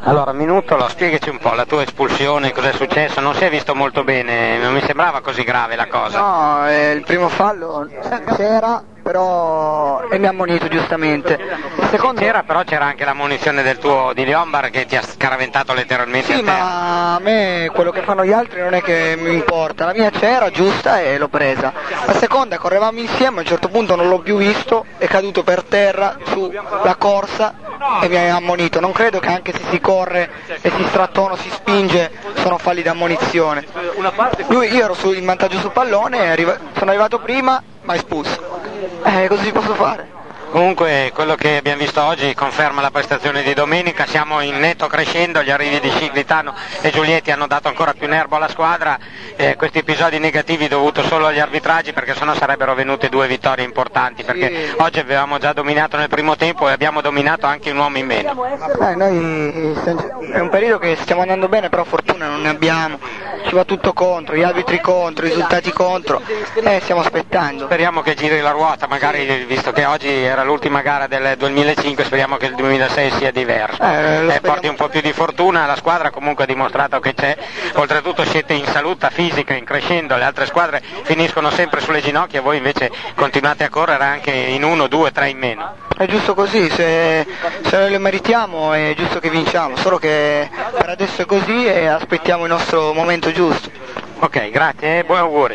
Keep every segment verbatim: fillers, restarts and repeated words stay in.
Allora, Minutolo, spiegaci un po' la tua espulsione, cosa è successo? Non si è visto molto bene, non mi sembrava così grave la cosa. No, eh, il primo fallo c'era, però e mi ha ammonito giustamente. Il secondo c'era, però c'era anche la munizione del tuo di Liombar che ti ha scaraventato letteralmente sì, a terra. ma a me quello che fanno gli altri non è che mi importa, la mia c'era giusta e l'ho presa. La seconda correvamo insieme, a un certo punto non l'ho più visto, è caduto per terra sulla corsa e mi ha ammonito. Non credo che anche se si corre e si strattona, si spinge, sono falli da ammonizione. Lui, io ero su, in vantaggio sul pallone, arriva, sono arrivato prima, ma espulso. Eh, cosa ci posso fare? Comunque quello che abbiamo visto oggi conferma la prestazione di domenica, siamo in netto crescendo, gli arrivi di Sciglitano e Giulietti hanno dato ancora più nervo alla squadra, eh, questi episodi negativi dovuto solo agli arbitraggi perché sennò sarebbero venute due vittorie importanti, perché sì. Oggi avevamo già dominato nel primo tempo e abbiamo dominato anche un uomo in meno. Eh, noi è un periodo che stiamo andando bene, però fortuna non ne abbiamo, ci va tutto contro, gli arbitri contro, i risultati contro, e eh, stiamo aspettando. Speriamo che giri la ruota, magari visto che oggi era l'ultima gara del duemilacinque, speriamo che il duemilasei sia diverso, eh, eh, porti un po' più di fortuna, la squadra comunque ha dimostrato che c'è, oltretutto siete in salute fisica, in crescendo, le altre squadre finiscono sempre sulle ginocchia, voi invece continuate a correre anche in uno, due, tre in meno. È giusto così, se, se noi lo meritiamo è giusto che vinciamo, solo che per adesso è così e aspettiamo il nostro momento giusto. Ok, grazie e buoni auguri.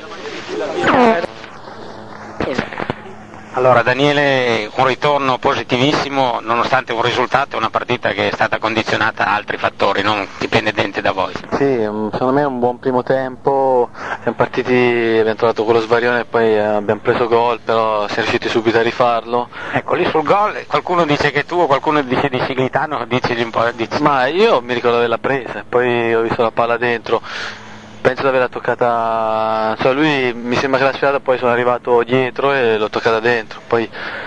Allora Daniele, un ritorno positivissimo nonostante un risultato e una partita che è stata condizionata da altri fattori, non dipendente da voi. Sì, secondo me è un buon primo tempo, siamo partiti, abbiamo trovato quello svarione e poi abbiamo preso gol, però siamo riusciti subito a rifarlo. Ecco, lì sul gol qualcuno dice che tu o qualcuno dice di Sciglitano, dici un po'. Dici. Ma io mi ricordo di averla presa, poi ho visto la palla dentro. Penso di averla toccata, cioè lui mi sembra che l'ha sfidata, poi sono arrivato dietro e l'ho toccata dentro, poi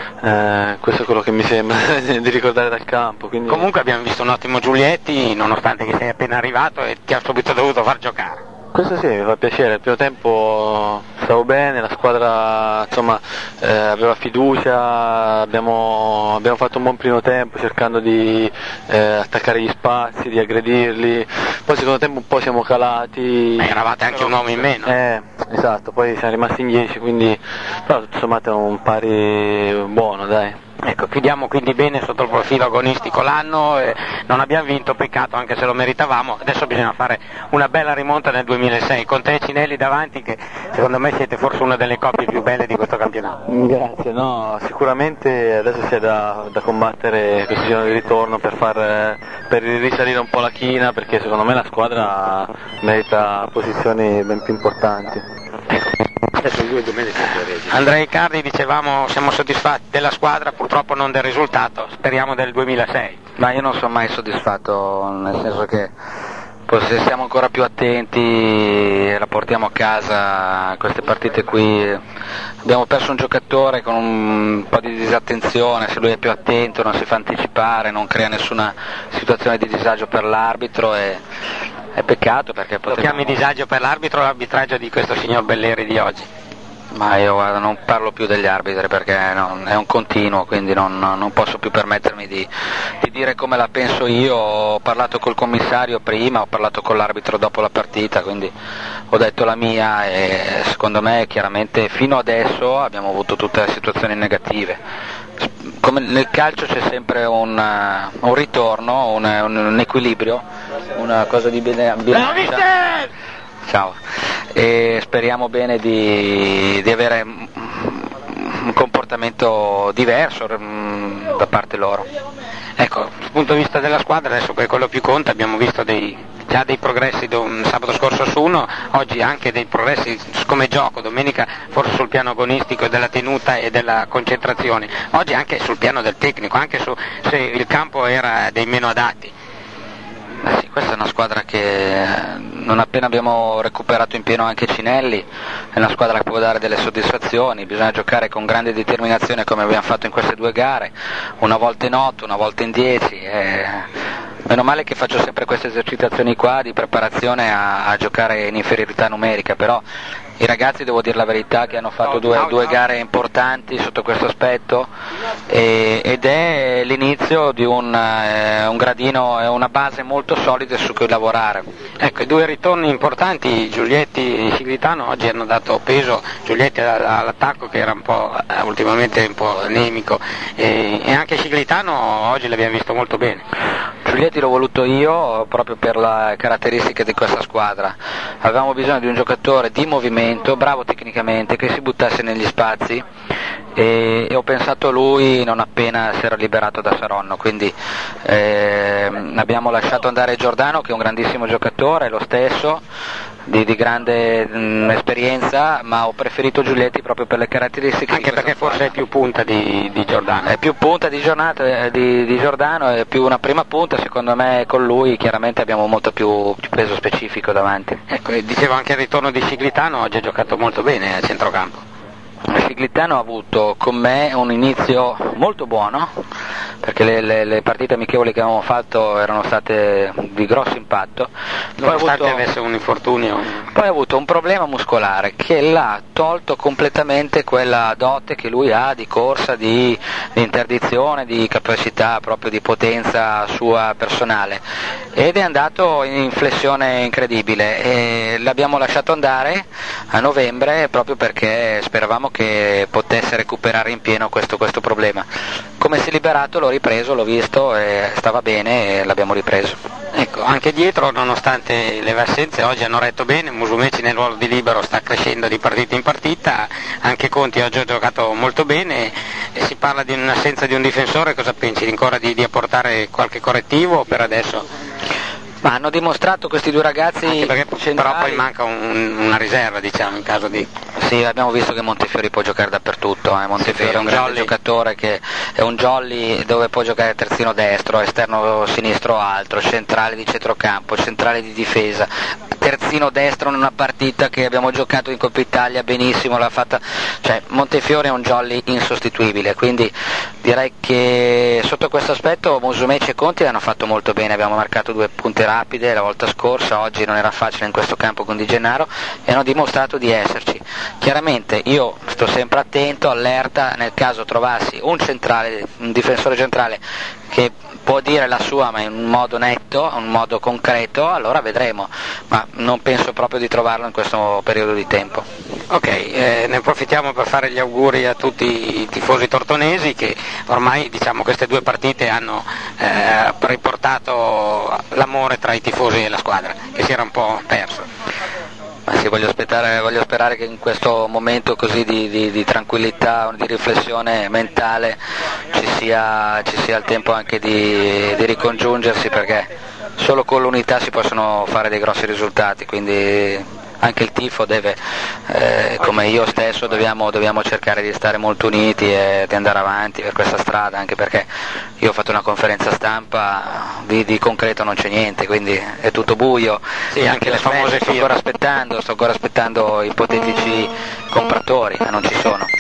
eh, questo è quello che mi sembra di ricordare dal campo. Quindi... Comunque abbiamo visto un ottimo Giulietti, nonostante che sei appena arrivato e ti ha subito dovuto far giocare. Questo sì, mi fa piacere, il primo tempo stavo bene, la squadra insomma, eh, aveva fiducia, abbiamo, abbiamo fatto un buon primo tempo cercando di eh, attaccare gli spazi, di aggredirli, poi il secondo tempo un po' siamo calati. Ma eravate anche un uomo in meno. Eh, esatto, poi siamo rimasti in dieci, quindi però tutto sommato è un pari buono, dai. Ecco, chiudiamo quindi bene sotto il profilo agonistico l'anno, eh, non abbiamo vinto, peccato anche se lo meritavamo, adesso bisogna fare una bella rimonta nel duemilasei, con te e Cinelli davanti che secondo me siete forse una delle coppie più belle di questo campionato. Grazie, no, sicuramente adesso c'è da, da combattere questo giorno di ritorno per, far, per risalire un po' la china, perché secondo me la squadra merita posizioni ben più importanti. Adesso due domeniche. Andrea Icardi, dicevamo siamo soddisfatti della squadra, purtroppo non del risultato, speriamo del duemilasei. Ma io non sono mai soddisfatto, nel senso che se siamo ancora più attenti la portiamo a casa queste partite qui. Abbiamo perso un giocatore con un po' di disattenzione, se lui è più attento non si fa anticipare, non crea nessuna situazione di disagio per l'arbitro e è peccato perché potevamo... Lo chiami disagio per l'arbitro o l'arbitraggio di questo signor Belleri di oggi? Ma io guarda, non parlo più degli arbitri perché non, è un continuo, quindi non, non posso più permettermi di, di dire come la penso io. Ho parlato col commissario prima, ho parlato con l'arbitro dopo la partita, quindi ho detto la mia e secondo me chiaramente fino adesso abbiamo avuto tutte le situazioni negative. Come nel calcio c'è sempre un, un ritorno, un, un, un equilibrio, una cosa di bilancia. Ciao, e speriamo bene di, di avere un comportamento diverso da parte loro. Ecco, dal punto di vista della squadra, adesso che è quello più conta, abbiamo visto dei, già dei progressi do, sabato scorso su uno, oggi anche dei progressi come gioco, domenica forse sul piano agonistico e della tenuta e della concentrazione, oggi anche sul piano del tecnico, anche su, se il campo era dei meno adatti. Eh sì, questa è una squadra che non appena abbiamo recuperato in pieno anche Cinelli, è una squadra che può dare delle soddisfazioni, bisogna giocare con grande determinazione come abbiamo fatto in queste due gare, una volta in otto, una volta in dieci, e meno male che faccio sempre queste esercitazioni qua di preparazione a, a giocare in inferiorità numerica, però i ragazzi, devo dire la verità, che hanno fatto due, due gare importanti sotto questo aspetto e, ed è l'inizio di un, eh, un gradino e una base molto solida su cui lavorare. Ecco, i due ritorni importanti, Giulietti e Siglitano, oggi hanno dato peso, Giulietti all'attacco che era un po' eh, ultimamente un po' anemico e, e anche Siglitano oggi l'abbiamo visto molto bene. Giulietti l'ho voluto io proprio per le caratteristiche di questa squadra, avevamo bisogno di un giocatore di movimento, bravo tecnicamente, che si buttasse negli spazi e, e ho pensato a lui non appena si era liberato da Saronno, quindi eh, abbiamo lasciato andare Giordano che è un grandissimo giocatore, lo stesso, di, di grande mh, esperienza, ma ho preferito Giulietti proprio per le caratteristiche. Anche perché forse squadra. È più punta di, di Giordano. È più punta di, giornata, eh, di, di Giordano, è più una prima punta, secondo me con lui chiaramente abbiamo molto più, più peso specifico davanti. Ecco, dicevo anche il ritorno di Siglitano, oggi ha giocato molto bene a centrocampo. Siglitano ha avuto con me un inizio molto buono, perché le, le, le partite amichevoli che avevamo fatto erano state di grosso impatto. Nonostante avuto, avesse un infortunio. Poi ha avuto un problema muscolare che l'ha tolto completamente quella dote che lui ha di corsa, di, di interdizione, di capacità proprio di potenza sua personale, ed è andato in flessione incredibile e l'abbiamo lasciato andare a novembre proprio perché speravamo che potesse recuperare in pieno questo, questo problema. Come si è liberato l'ho ripreso, l'ho visto e stava bene e l'abbiamo ripreso. Ecco, anche dietro, nonostante le assenze, oggi hanno retto bene, Musumeci nel ruolo di libero sta crescendo di partita in partita, anche Conti oggi ha giocato molto bene e si parla di un'assenza di un difensore, cosa pensi? Ancora di, di apportare qualche correttivo per adesso? Ma hanno dimostrato questi due ragazzi perché, centrali. Però poi manca un, una riserva, diciamo, in caso di... Sì, abbiamo visto che Montefiori può giocare dappertutto, eh. Montefiori sì, è un grande jolly. giocatore che è un jolly dove può giocare terzino destro, esterno sinistro altro, centrale di centrocampo, centrale di difesa, terzino destro in una partita che abbiamo giocato in Coppa Italia benissimo, l'ha fatta, cioè Montefiori è un jolly insostituibile, quindi direi che sotto questo aspetto Musumeci e Conti hanno fatto molto bene, abbiamo marcato due punte rapide la volta scorsa, oggi non era facile in questo campo con Di Gennaro e hanno dimostrato di esserci. Chiaramente io sto sempre attento, allerta nel caso trovassi un centrale, un difensore centrale che può dire la sua ma in un modo netto, in un modo concreto, allora vedremo, ma non penso proprio di trovarlo in questo periodo di tempo. Ok, eh, ne approfittiamo per fare gli auguri a tutti i tifosi tortonesi che ormai diciamo queste due partite hanno eh, riportato l'amore tra i tifosi e la squadra che si era un po' perso. Ma sì, voglio, voglio sperare che in questo momento così di, di, di tranquillità, di riflessione mentale ci sia, ci sia il tempo anche di, di ricongiungersi, perché solo con l'unità si possono fare dei grossi risultati, quindi anche il tifo deve, eh, come io stesso, dobbiamo, dobbiamo cercare di stare molto uniti e di andare avanti per questa strada, anche perché io ho fatto una conferenza stampa, di, di concreto non c'è niente, quindi è tutto buio. Sì, anche le famose sto ancora aspettando, sto ancora aspettando ipotetici compratori, ma non ci sono.